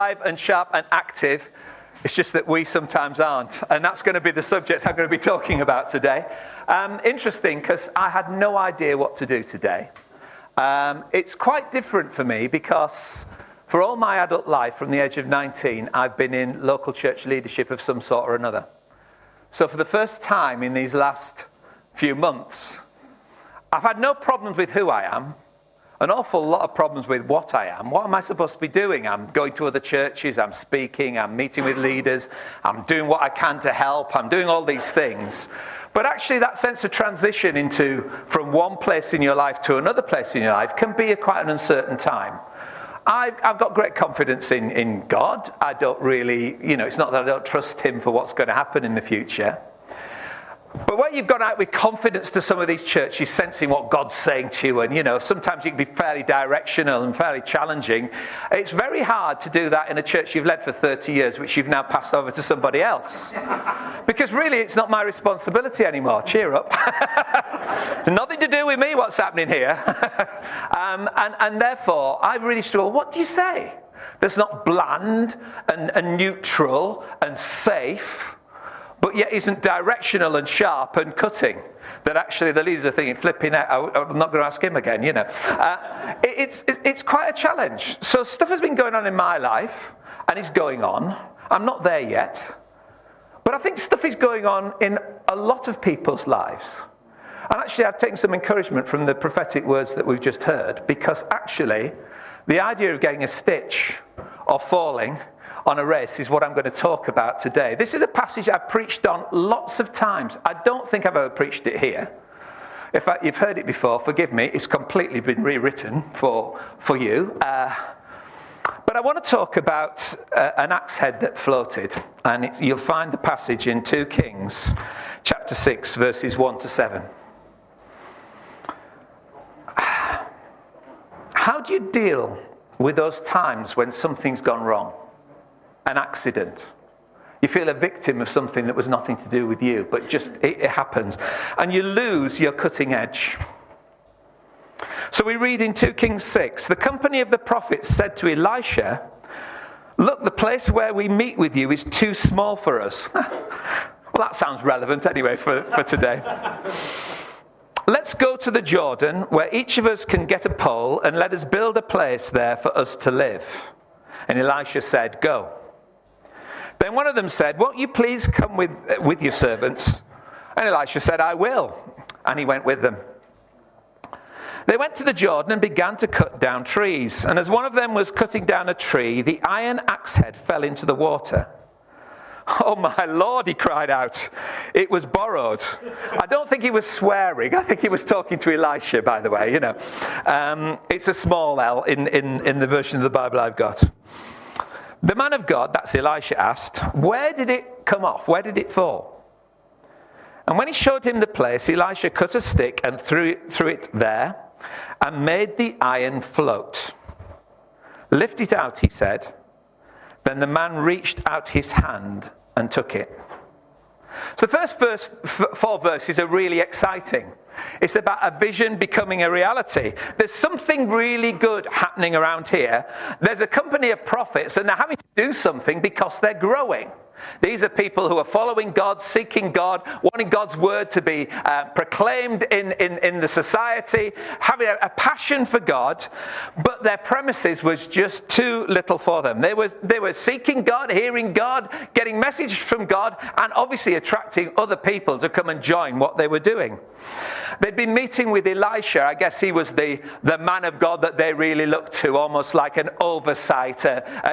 Alive and sharp and active. It's just that we sometimes aren't. And that's going to be the subject I'm going to be talking about today. Interesting, because I had no idea what to do today. It's quite different for me because for all my adult life, from the age of 19, I've been in local church leadership of some sort or another. So for the first time in these last few months, I've had no problems with who I am. An awful lot of problems with what I am. What am I supposed to be doing? I'm going to other churches, I'm speaking, I'm meeting with leaders, I'm doing what I can to help, I'm doing all these things. But actually that sense of transition from one place in your life to another place in your life can be quite an uncertain time. I've got great confidence in God. I don't really, it's not that I don't trust him for what's going to happen in the future. But when you've gone out with confidence to some of these churches, sensing what God's saying to you, and sometimes you can be fairly directional and fairly challenging, it's very hard to do that in a church you've led for 30 years, which you've now passed over to somebody else. Because really, it's not my responsibility anymore. Cheer up. Nothing to do with me, what's happening here. and therefore, I really struggle. What do you say? That's not bland and neutral and safe, but yet isn't directional and sharp and cutting, that actually the leaders are thinking, flipping out, I'm not going to ask him again, It's quite a challenge. So stuff has been going on in my life, and it's going on. I'm not there yet. But I think stuff is going on in a lot of people's lives. And actually I've taken some encouragement from the prophetic words that we've just heard, because actually the idea of getting a stitch or falling on a race is what I'm going to talk about today. This is a passage I've preached on lots of times. I don't think I've ever preached it here. If you've heard it before, forgive me. It's completely been rewritten for you. But I want to talk about an axe head that floated. And you'll find the passage in 2 Kings, chapter 6, verses 1 to 7. How do you deal with those times when something's gone wrong? An accident. You feel a victim of something that was nothing to do with you, but just it happens. And you lose your cutting edge. So we read in 2 Kings 6, the company of the prophets said to Elisha, "Look, the place where we meet with you is too small for us." Well, that sounds relevant anyway for today. "Let's go to the Jordan, where each of us can get a pole, and let us build a place there for us to live." And Elisha said, "Go." Then one of them said, "Won't you please come with your servants?" And Elisha said, "I will." And he went with them. They went to the Jordan and began to cut down trees. And as one of them was cutting down a tree, the iron axe head fell into the water. "Oh my Lord," he cried out. It was borrowed. I don't think he was swearing. I think he was talking to Elisha, by the way. It's a small L in the version of the Bible I've got. The man of God, that's Elisha, asked, "Where did it come off? Where did it fall?" And when he showed him the place, Elisha cut a stick and threw it there and made the iron float. "Lift it out," he said. Then the man reached out his hand and took it. So the first 4 verses are really exciting. It's about a vision becoming a reality. There's something really good happening around here. There's a company of prophets, and they're having to do something because they're growing. These are people who are following God, seeking God, wanting God's word to be proclaimed in the society, having a passion for God, but their premises was just too little for them. They were seeking God, hearing God, getting messages from God, and obviously attracting other people to come and join what they were doing. They'd been meeting with Elisha. I guess he was the man of God that they really looked to, almost like an oversight,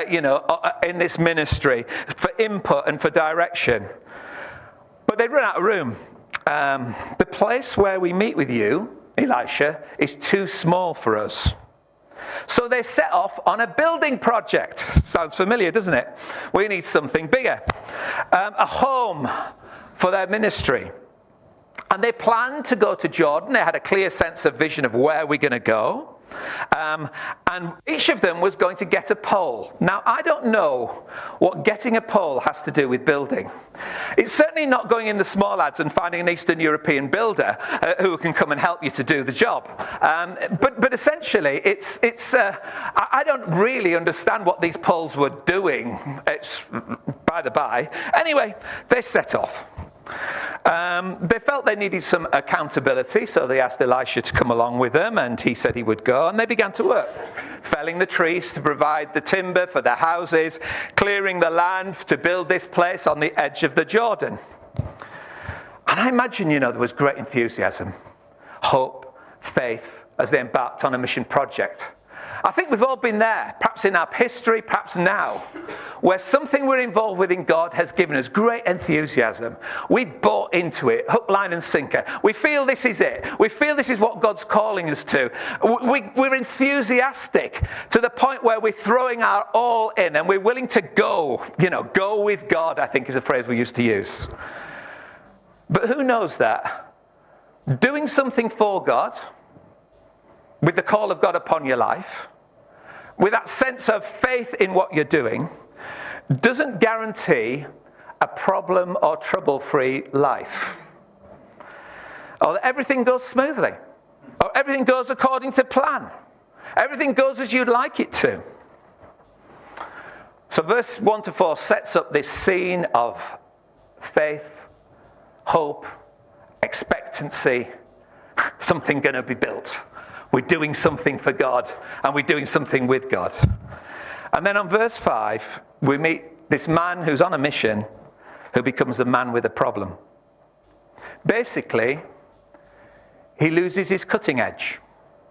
in this ministry for input and for direction. But they'd run out of room. "The place where we meet with you, Elisha, is too small for us." So they set off on a building project. Sounds familiar, doesn't it? We need something bigger. A home for their ministry. And they planned to go to Jordan. They had a clear sense of vision of where we're going to go. And each of them was going to get a pole. Now, I don't know what getting a pole has to do with building. It's certainly not going in the small ads and finding an Eastern European builder who can come and help you to do the job. But essentially, I don't really understand what these poles were doing. It's by the by. Anyway, they set off. They felt they needed some accountability, so they asked Elisha to come along with them, and he said he would go, and they began to work, felling the trees to provide the timber for their houses, clearing the land to build this place on the edge of the Jordan. And I imagine, there was great enthusiasm, hope, faith, as they embarked on a mission project. I think we've all been there, perhaps in our history, perhaps now, where something we're involved with in God has given us great enthusiasm. We bought into it, hook, line and sinker. We feel this is it. We feel this is what God's calling us to. We're enthusiastic to the point where we're throwing our all in and we're willing to go. Go with God, I think is a phrase we used to use. But who knows that? Doing something for God, with the call of God upon your life, with that sense of faith in what you're doing, doesn't guarantee a problem or trouble-free life. Or that everything goes smoothly. Or everything goes according to plan. Everything goes as you'd like it to. So verse 1-4 sets up this scene of faith, hope, expectancy, something going to be built. We're doing something for God, and we're doing something with God. And then on verse 5, we meet this man who's on a mission, who becomes the man with a problem. Basically, he loses his cutting edge.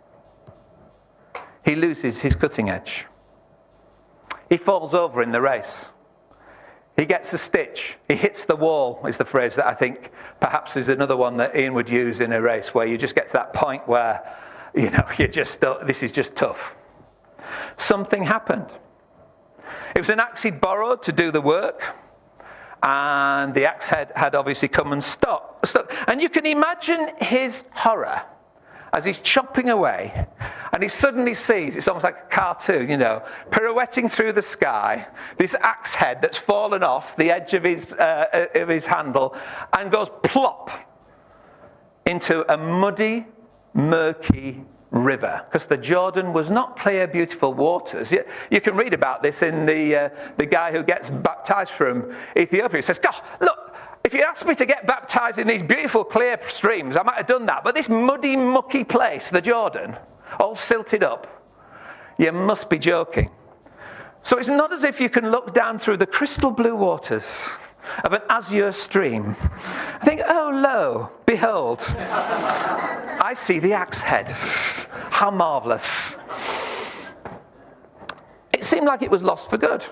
He loses his cutting edge. He falls over in the race. He gets a stitch. He hits the wall, is the phrase that I think perhaps is another one that Ian would use in a race, where you just get to that point where this is just tough. Something happened. It was an axe he'd borrowed to do the work, and the axe head had obviously come and stuck. And you can imagine his horror as he's chopping away, and he suddenly sees, it's almost like a cartoon, pirouetting through the sky, this axe head that's fallen off the edge of his handle and goes plop into a muddy, murky river, because the Jordan was not clear, beautiful waters. You can read about this in the guy who gets baptized from Ethiopia. He says, God, look, if you asked me to get baptized in these beautiful, clear streams, I might have done that. But this muddy, mucky place, the Jordan, all silted up, you must be joking. So it's not as if you can look down through the crystal blue waters of an azure stream. I think, oh, lo, behold, I see the axe head. How marvellous. It seemed like it was lost for good.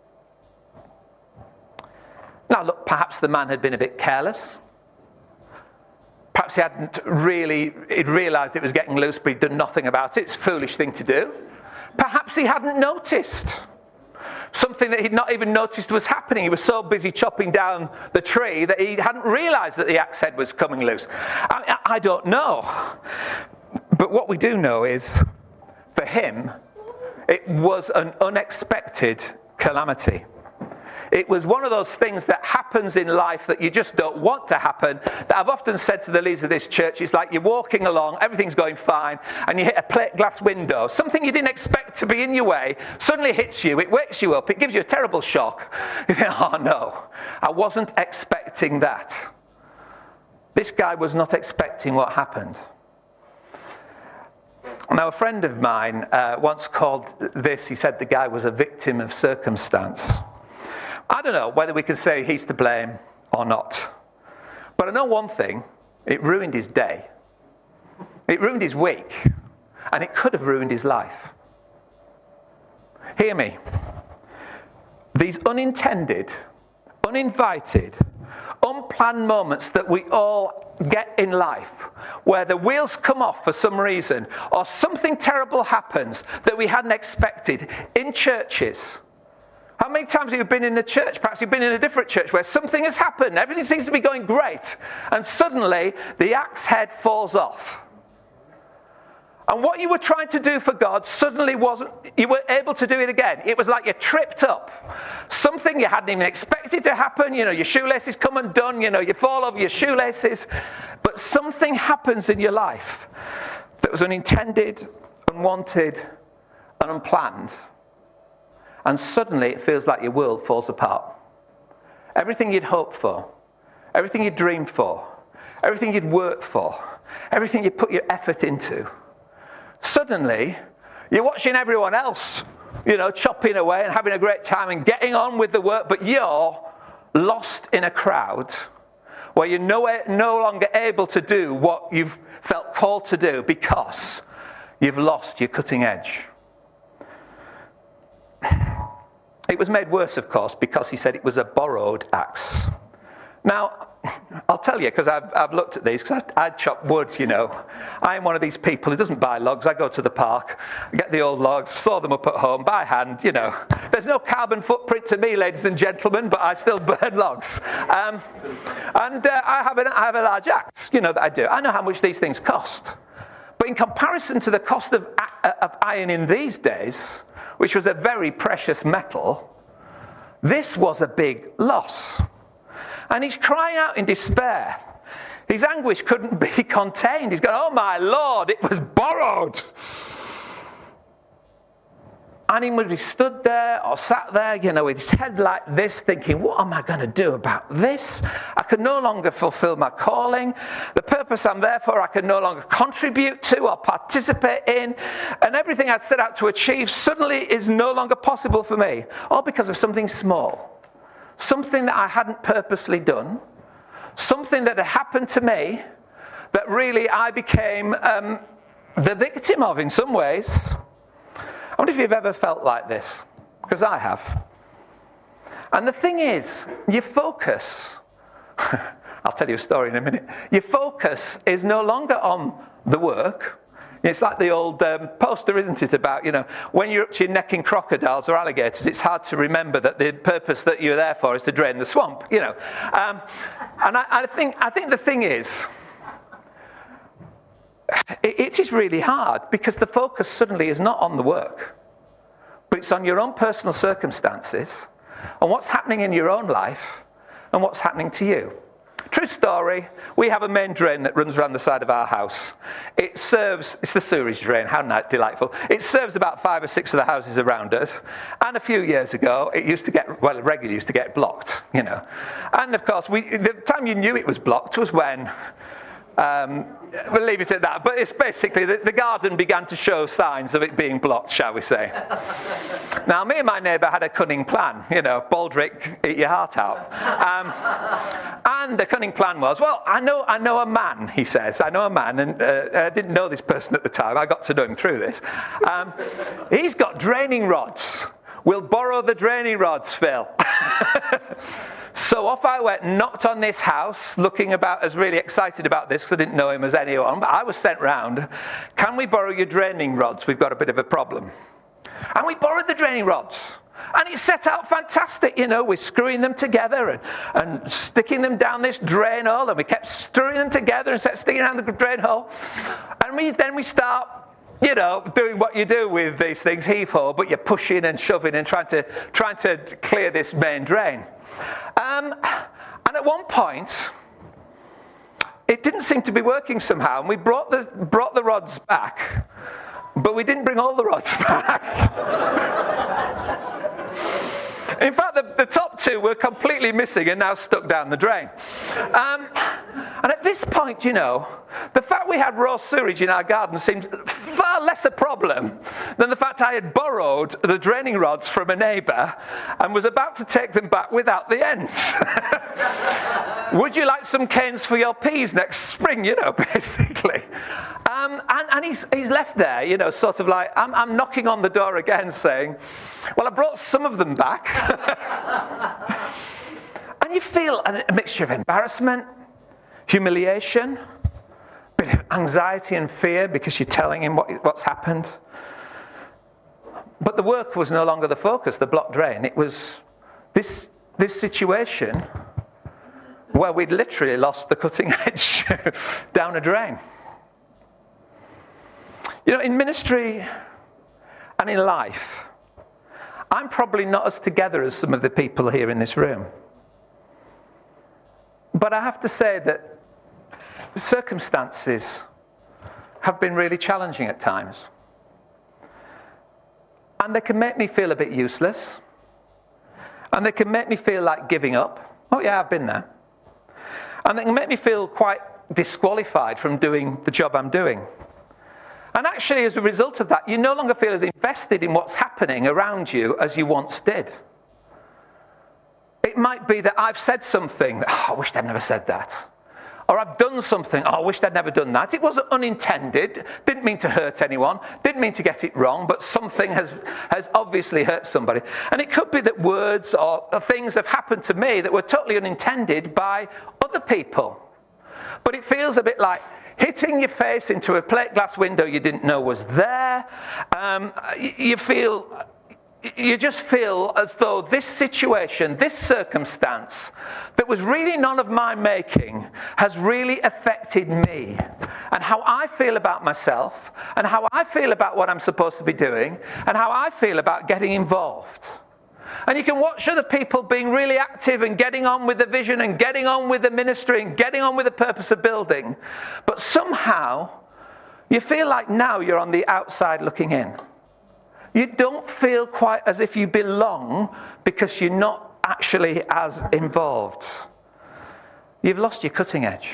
Now, look, perhaps the man had been a bit careless. Perhaps he'd realised it was getting loose, but he'd done nothing about it. It's a foolish thing to do. Perhaps he hadn't noticed. Something that he'd not even noticed was happening. He was so busy chopping down the tree that he hadn't realised that the axe head was coming loose. I don't know. But what we do know is, for him, it was an unexpected calamity. It was one of those things that happens in life that you just don't want to happen. That I've often said to the leaders of this church, it's like you're walking along, everything's going fine, and you hit a plate glass window. Something you didn't expect to be in your way suddenly hits you, it wakes you up, it gives you a terrible shock. You think, oh no, I wasn't expecting that. This guy was not expecting what happened. Now, a friend of mine once called this, he said the guy was a victim of circumstance. I don't know whether we can say he's to blame or not. But I know one thing, it ruined his day. It ruined his week. And it could have ruined his life. Hear me. These unintended, uninvited, unplanned moments that we all get in life, where the wheels come off for some reason, or something terrible happens that we hadn't expected in churches. How many times have you been in a church, perhaps you've been in a different church, where something has happened, everything seems to be going great, and suddenly the axe head falls off. And what you were trying to do for God suddenly wasn't, you were able to do it again. It was like you tripped up. Something you hadn't even expected to happen. Your shoelaces come undone. You fall over your shoelaces. But something happens in your life that was unintended, unwanted, and unplanned. And suddenly it feels like your world falls apart. Everything you'd hoped for, everything you'd dreamed for, everything you'd worked for, everything you put your effort into, suddenly you're watching everyone else, chopping away and having a great time and getting on with the work, but you're lost in a crowd where you're no longer able to do what you've felt called to do because you've lost your cutting edge. It was made worse, of course, because he said it was a borrowed axe. Now, I'll tell you, because I've looked at these, because I chop wood, I am one of these people who doesn't buy logs. I go to the park, get the old logs, saw them up at home by hand, There's no carbon footprint to me, ladies and gentlemen, but I still burn logs. I have a large axe, that I do. I know how much these things cost. But in comparison to the cost of iron in these days, which was a very precious metal, this was a big loss. And he's crying out in despair. His anguish couldn't be contained. He's going, oh my Lord, it was borrowed. And he would be stood there or sat there, with his head like this, thinking, what am I going to do about this? I can no longer fulfill my calling. The purpose I'm there for, I can no longer contribute to or participate in. And everything I'd set out to achieve suddenly is no longer possible for me. All because of something small. Something that I hadn't purposely done. Something that had happened to me that really I became the victim of in some ways. I wonder if you've ever felt like this, because I have. And the thing is, your focus, I'll tell you a story in a minute, your focus is no longer on the work. It's like the old poster, isn't it, about, when you're up to your neck in crocodiles or alligators, it's hard to remember that the purpose that you're there for is to drain the swamp, And I think the thing is, it is really hard because the focus suddenly is not on the work, but it's on your own personal circumstances, on what's happening in your own life, and what's happening to you. True story, we have a main drain that runs around the side of our house. It's the sewerage drain, how delightful. It serves about 5 or 6 of the houses around us. And a few years ago, it regularly used to get blocked, And of course, the time you knew it was blocked was when, we'll leave it at that. But it's basically the garden began to show signs of it being blocked, shall we say. Now, me and my neighbour had a cunning plan. Baldrick, eat your heart out. And the cunning plan was, well, I know a man, he says. I know a man, and I didn't know this person at the time. I got to know him through this. He's got draining rods. We'll borrow the draining rods, Phil. So off I went, knocked on this house, looking about as really excited about this because I didn't know him as anyone. But I was sent round. Can we borrow your draining rods? We've got a bit of a problem. And we borrowed the draining rods. And it set out fantastic, we're screwing them together and sticking them down this drain hole. And we kept screwing them together and sticking down the drain hole. And then we start, doing what you do with these things, heave-ho, but you're pushing and shoving and trying to clear this main drain. And at one point, it didn't seem to be working somehow, and we brought the rods back, but we didn't bring all the rods back. In fact, the top 2 were completely missing and now stuck down the drain. And at this point, the fact we had raw sewage in our garden seemed far less a problem than the fact I had borrowed the draining rods from a neighbour and was about to take them back without the ends. Would you like some canes for your peas next spring, basically. And he's left there, sort of like, I'm knocking on the door again saying, well, I brought some of them back. And you feel a mixture of embarrassment, humiliation, a bit of anxiety and fear because you're telling him what's happened. But the work was no longer the focus, the blocked drain. It was this situation where we'd literally lost the cutting edge down a drain. You know, in ministry and in life, I'm probably not as together as some of the people here in this room. But I have to say that circumstances have been really challenging at times. And they can make me feel a bit useless. And they can make me feel like giving up. Oh yeah, I've been there. And they can make me feel quite disqualified from doing the job I'm doing. And actually, as a result of that, you no longer feel as invested in what's happening around you as you once did. It might be that I've said something, I wished I'd never said that. Or I've done something, I wished I'd never done that. It wasn't unintended, didn't mean to hurt anyone, didn't mean to get it wrong, but something has obviously hurt somebody. And it could be that words or things have happened to me that were totally unintended by other people. But it feels a bit like hitting your face into a plate glass window you didn't know was there. You just feel as though this situation, this circumstance, that was really none of my making, has really affected me. And how I feel about myself, and how I feel about what I'm supposed to be doing, and how I feel about getting involved. And you can watch other people being really active and getting on with the vision and getting on with the ministry and getting on with the purpose of building. But somehow, you feel like now you're on the outside looking in. You don't feel quite as if you belong because you're not actually as involved. You've lost your cutting edge.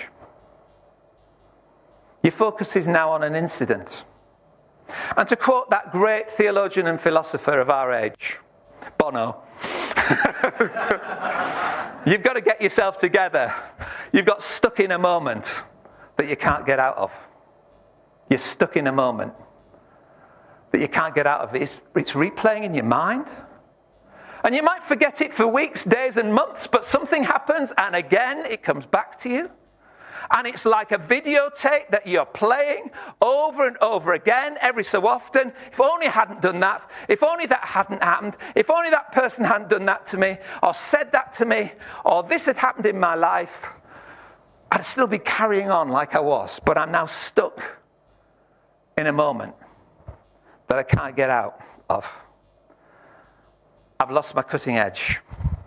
Your focus is now on an incident. And to quote that great theologian and philosopher of our age, Bono, you've got to get yourself together. You've got stuck in a moment that you can't get out of. You're stuck in a moment that you can't get out of. It's replaying in your mind. And you might forget it for weeks, days and months, but something happens and again it comes back to you. And it's like a videotape that you're playing over and over again every so often. If only I hadn't done that. If only that hadn't happened. If only that person hadn't done that to me or said that to me or this had happened in my life, I'd still be carrying on like I was. But I'm now stuck in a moment that I can't get out of. I've lost my cutting edge.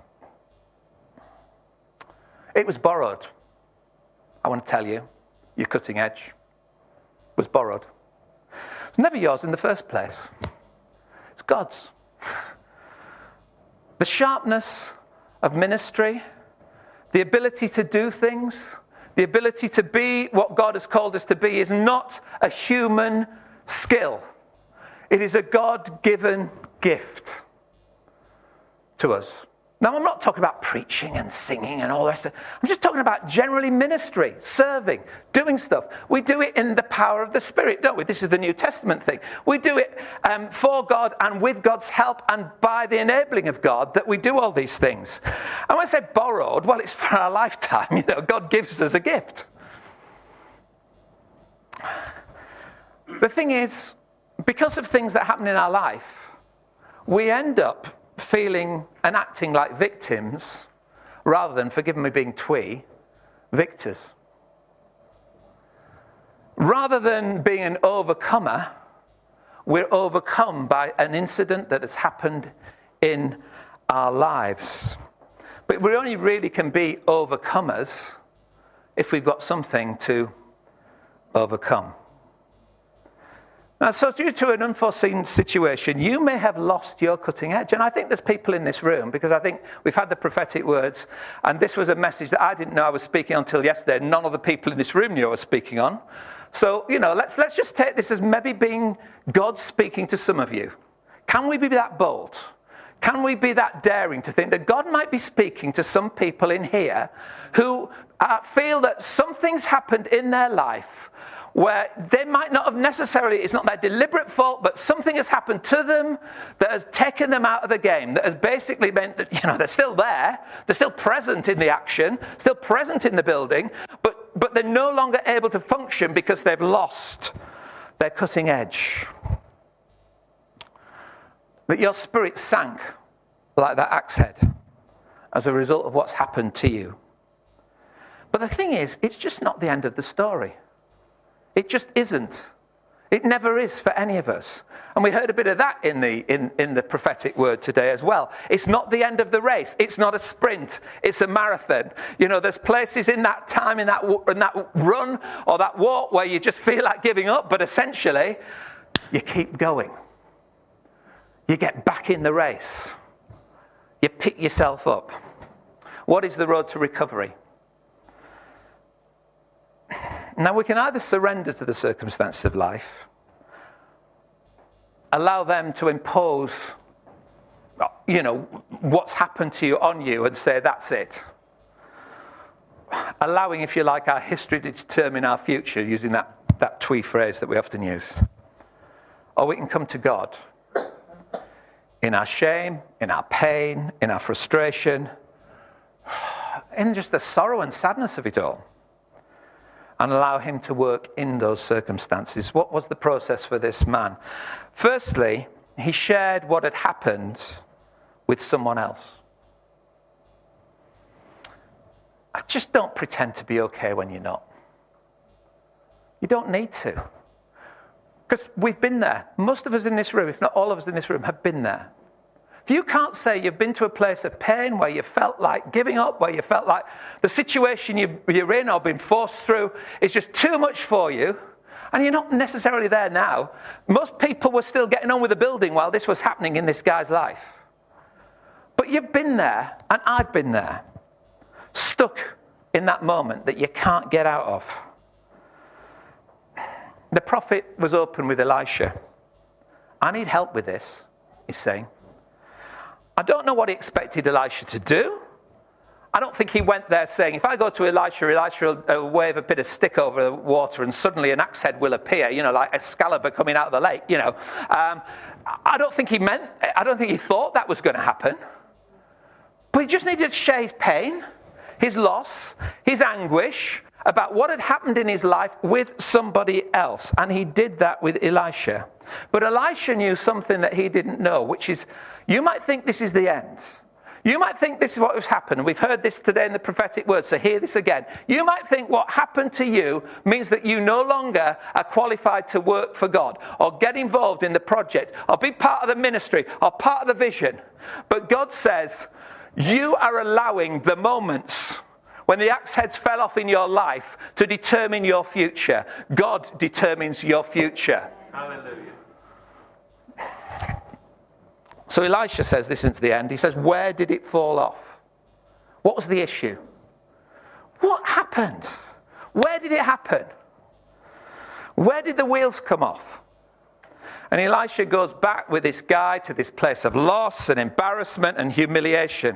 It was borrowed. I want to tell you, your cutting edge was borrowed. It's never yours in the first place. It's God's. The sharpness of ministry, the ability to do things, the ability to be what God has called us to be is not a human skill. It is a God-given gift to us. Now, I'm not talking about preaching and singing and all that stuff. I'm just talking about generally ministry, serving, doing stuff. We do it in the power of the Spirit, don't we? This is the New Testament thing. We do it for God and with God's help and by the enabling of God that we do all these things. And when I say borrowed, well, it's for our lifetime. You know, God gives us a gift. The thing is, because of things that happen in our life, we end up feeling and acting like victims rather than, forgive me being twee, victors. Rather than being an overcomer, we're overcome by an incident that has happened in our lives. But we only really can be overcomers if we've got something to overcome. Now, so due to an unforeseen situation, you may have lost your cutting edge. And I think there's people in this room, because I think we've had the prophetic words, and this was a message that I didn't know I was speaking on until yesterday. None of the people in this room knew I was speaking on. So, you know, let's just take this as maybe being God speaking to some of you. Can we be that bold? Can we be that daring to think that God might be speaking to some people in here who feel that something's happened in their life where they might not have necessarily, it's not their deliberate fault, but something has happened to them that has taken them out of the game, that has basically meant that, you know, they're still there, they're still present in the action, still present in the building, but they're no longer able to function because they've lost their cutting edge. That your spirit sank like that axe head as a result of what's happened to you. But the thing is, it's just not the end of the story. It just isn't. It never is for any of us. And we heard a bit of that in the prophetic word today as well. It's not the end of the race. It's not a sprint. It's a marathon. You know, there's places in that time, in that run or that walk where you just feel like giving up. But essentially, you keep going. You get back in the race. You pick yourself up. What is the road to recovery? Now, we can either surrender to the circumstances of life, allow them to impose, what's happened to you on you and say, that's it. Allowing, if you like, our history to determine our future, using that twee phrase that we often use. Or we can come to God in our shame, in our pain, in our frustration, in just the sorrow and sadness of it all, and allow him to work in those circumstances. What was the process for this man? Firstly, he shared what had happened with someone else. Just don't pretend to be okay when you're not. You don't need to. Because we've been there. Most of us in this room, if not all of us in this room, have been there. If you can't say you've been to a place of pain where you felt like giving up, where you felt like the situation you're in or been forced through is just too much for you, and you're not necessarily there now. Most people were still getting on with the building while this was happening in this guy's life. But you've been there, and I've been there, stuck in that moment that you can't get out of. The prophet was open with Elisha. I need help with this, he's saying. I don't know what he expected Elisha to do. I don't think he went there saying, if I go to Elisha will wave a bit of stick over the water and suddenly an axe head will appear, like Excalibur coming out of the lake, I don't think he thought that was going to happen. But he just needed to share his pain, his loss, his anguish about what had happened in his life with somebody else. And he did that with Elisha. But Elisha knew something that he didn't know, which is, you might think this is the end. You might think this is what has happened. We've heard this today in the prophetic word, so hear this again. You might think what happened to you means that you no longer are qualified to work for God or get involved in the project or be part of the ministry or part of the vision. But God says, you are allowing the moments when the axe heads fell off in your life to determine your future. God determines your future. Hallelujah. So Elisha says, this isn't the end. He says, where did it fall off? What was the issue? What happened? Where did it happen? Where did the wheels come off? And Elisha goes back with this guy to this place of loss and embarrassment and humiliation.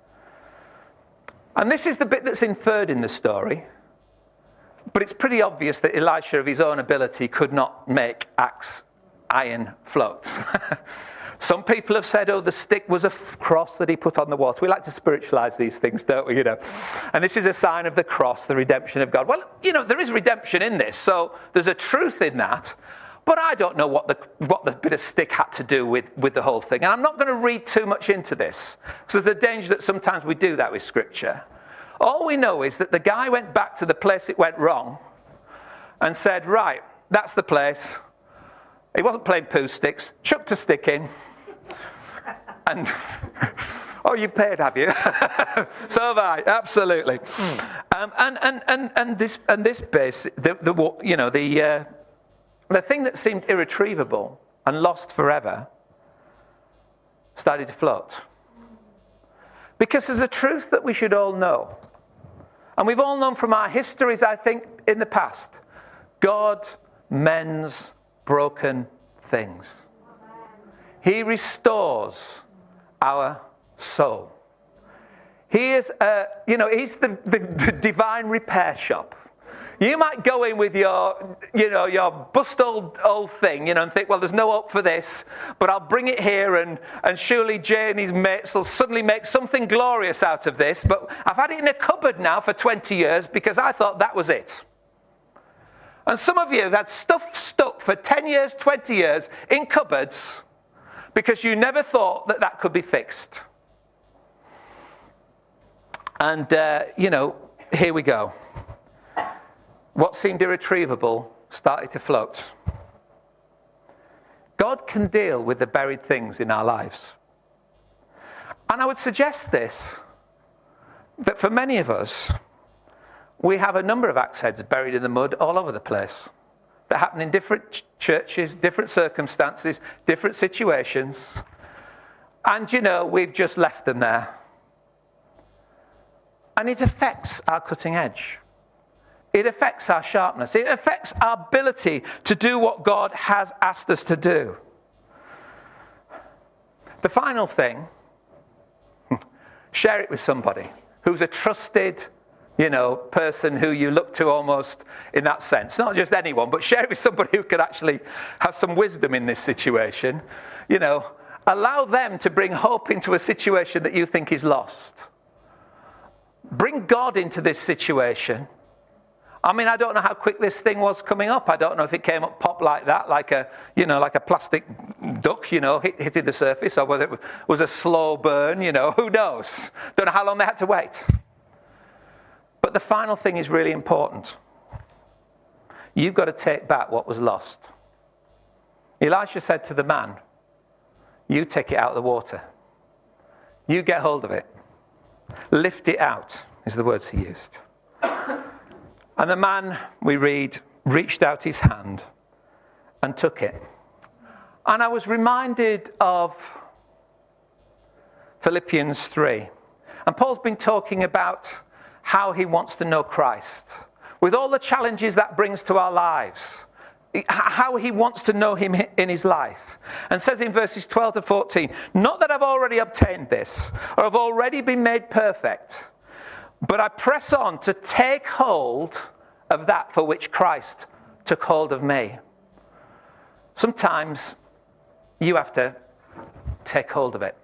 And this is the bit that's inferred in the story. But it's pretty obvious that Elisha, of his own ability, could not make iron float. Some people have said, the stick was a cross that he put on the water. We like to spiritualize these things, don't we? And this is a sign of the cross, the redemption of God. Well, there is redemption in this, so there's a truth in that. But I don't know what the bit of stick had to do with the whole thing. And I'm not going to read too much into this, because there's a danger that sometimes we do that with Scripture. All we know is that the guy went back to the place it went wrong and said, right, that's the place. He wasn't playing poo sticks, chucked a stick in, and, you've paid, have you? So have I, absolutely. And this base, the thing that seemed irretrievable and lost forever started to float. Because there's a truth that we should all know. And we've all known from our histories, I think, in the past. God mends broken things. He restores our soul. He is, he's the divine repair shop. You might go in with your bust old thing, and think, well, there's no hope for this, but I'll bring it here and surely Jay and his mates will suddenly make something glorious out of this, but I've had it in a cupboard now for 20 years because I thought that was it. And some of you have had stuff stuck for 10 years, 20 years in cupboards because you never thought that could be fixed. And, here we go. What seemed irretrievable started to float. can deal with the buried things in our lives. And I would suggest this, that for many of us, we have a number of axe heads buried in the mud all over the place that happen in different churches, different circumstances, different situations. And we've just left them there. And it affects our cutting edge. It affects our sharpness. It affects our ability to do what God has asked us to do. The final thing, share it with somebody who's a trusted, person who you look to almost in that sense. Not just anyone, but share it with somebody who could actually have some wisdom in this situation. Allow them to bring hope into a situation that you think is lost. Bring God into this situation. I mean, I don't know how quick this thing was coming up. I don't know if it came up pop like that, like a plastic duck, hitting the surface, or whether it was a slow burn, who knows? Don't know how long they had to wait. But the final thing is really important. You've got to take back what was lost. Elisha said to the man, you take it out of the water. You get hold of it. Lift it out, is the words he used. And the man, we read, reached out his hand and took it. And I was reminded of Philippians 3. And Paul's been talking about how he wants to know Christ, with all the challenges that brings to our lives, how he wants to know him in his life. And says in verses 12 to 14, not that I've already obtained this, or have already been made perfect, but I press on to take hold of that for which Christ took hold of me. Sometimes you have to take hold of it.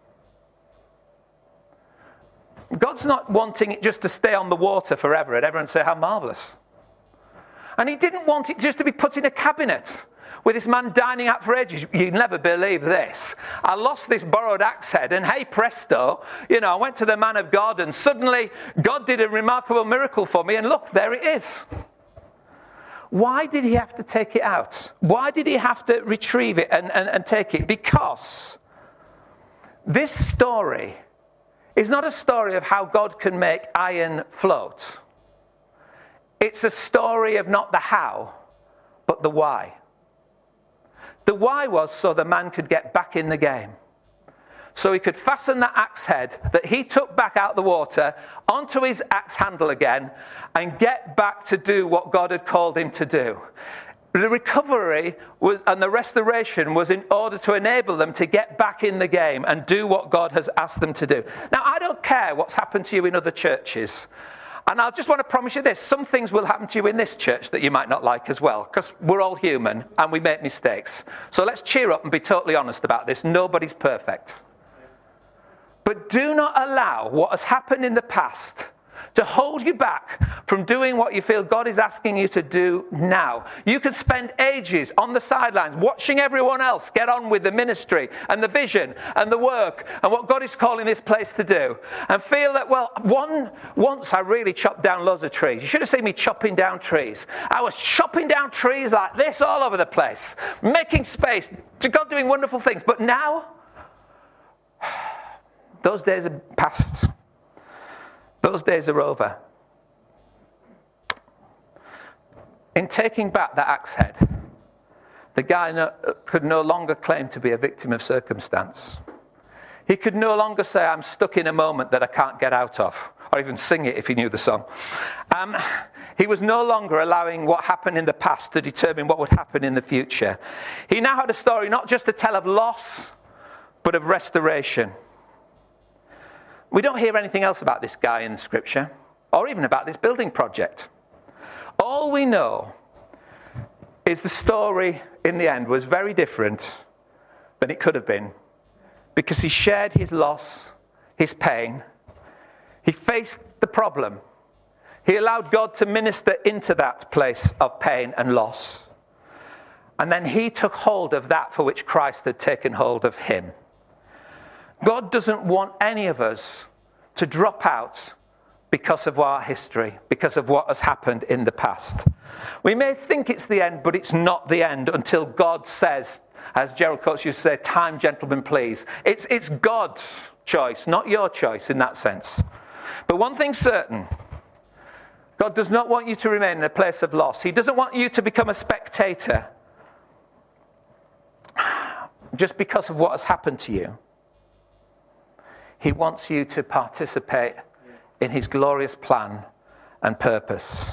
God's not wanting it just to stay on the water forever and everyone say, how marvellous. And he didn't want it just to be put in a cabinet with this man dining out for ages. You'd never believe this. I lost this borrowed axe head, and hey presto, I went to the man of God, and suddenly God did a remarkable miracle for me, and look, there it is. Why did he have to take it out? Why did he have to retrieve it and take it? Because this story is not a story of how God can make iron float. It's a story of not the how, but the why. The why was so the man could get back in the game. So he could fasten that axe head that he took back out the water onto his axe handle again and get back to do what God had called him to do. The recovery and the restoration was in order to enable them to get back in the game and do what God has asked them to do. Now, I don't care what's happened to you in other churches. And I just want to promise you this, some things will happen to you in this church that you might not like as well, because we're all human and we make mistakes. So let's cheer up and be totally honest about this. Nobody's perfect. But do not allow what has happened in the past to hold you back from doing what you feel God is asking you to do now. You could spend ages on the sidelines watching everyone else get on with the ministry and the vision and the work and what God is calling this place to do, and feel that, well, once I really chopped down loads of trees. You should have seen me chopping down trees. I was chopping down trees like this all over the place, making space to God, doing wonderful things. But now, those days are past. Those days are over. In taking back that axe head, the guy could no longer claim to be a victim of circumstance. He could no longer say, I'm stuck in a moment that I can't get out of, or even sing it if he knew the song. He was no longer allowing what happened in the past to determine what would happen in the future. He now had a story not just to tell of loss, but of restoration. We don't hear anything else about this guy in the scripture, or even about this building project. All we know is the story in the end was very different than it could have been, because he shared his loss, his pain. He faced the problem. He allowed God to minister into that place of pain and loss. And then he took hold of that for which Christ had taken hold of him. God doesn't want any of us to drop out because of our history, because of what has happened in the past. We may think it's the end, but it's not the end until God says, as Gerald Coates used to say, time, gentlemen, please. It's God's choice, not your choice in that sense. But one thing's certain. God does not want you to remain in a place of loss. He doesn't want you to become a spectator just because of what has happened to you. He wants you to participate in his glorious plan and purpose.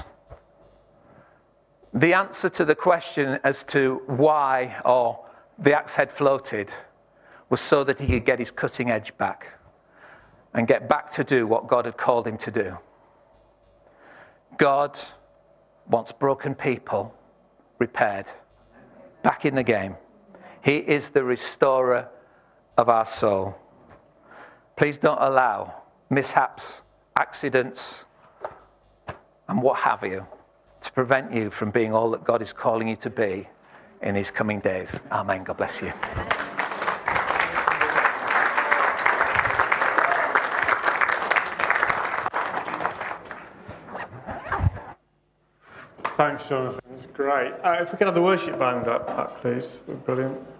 The answer to the question as to why or the axe head floated was so that he could get his cutting edge back and get back to do what God had called him to do. God wants broken people repaired, back in the game. He is the restorer of our soul. Please don't allow mishaps, accidents, and what have you to prevent you from being all that God is calling you to be in these coming days. Amen. God bless you. Thanks, Jonathan. It's great. If we can have the worship band up, please. Brilliant.